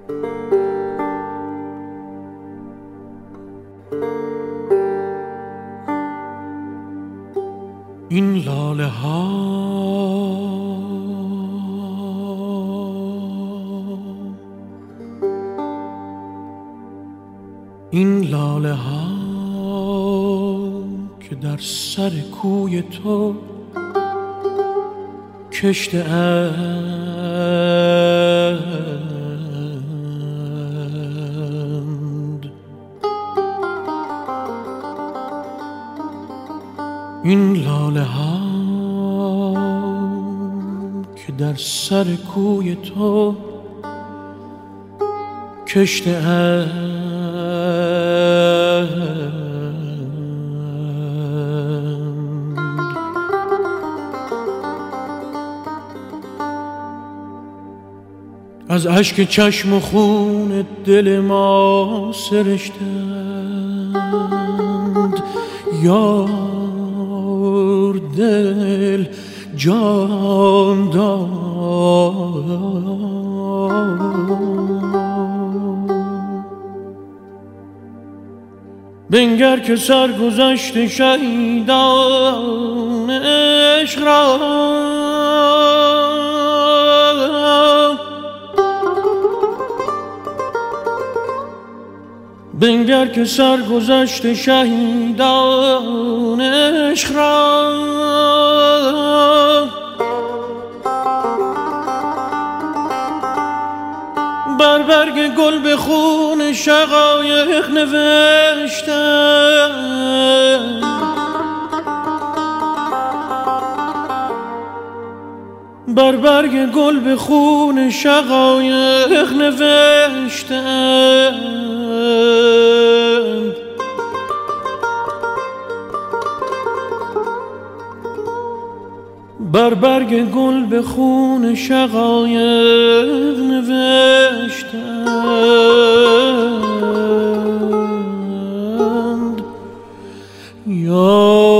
این لاله ها این لاله ها که در سر کوی تو کشته اند، این لاله ها که در سر کوی تو کشته اند، از اشک چشم و خون دل ما سرشتند. یار دل جان داد، بنگر که سرگذشت شهیدان عشق را بنگر که سرگذشت شهیدان عشق را بر برگ گل به خون شقایق نوشتم. بر برگ گل به خون شقایق نوشتم. بر برگ گل به خون شقایق نوشتند. یار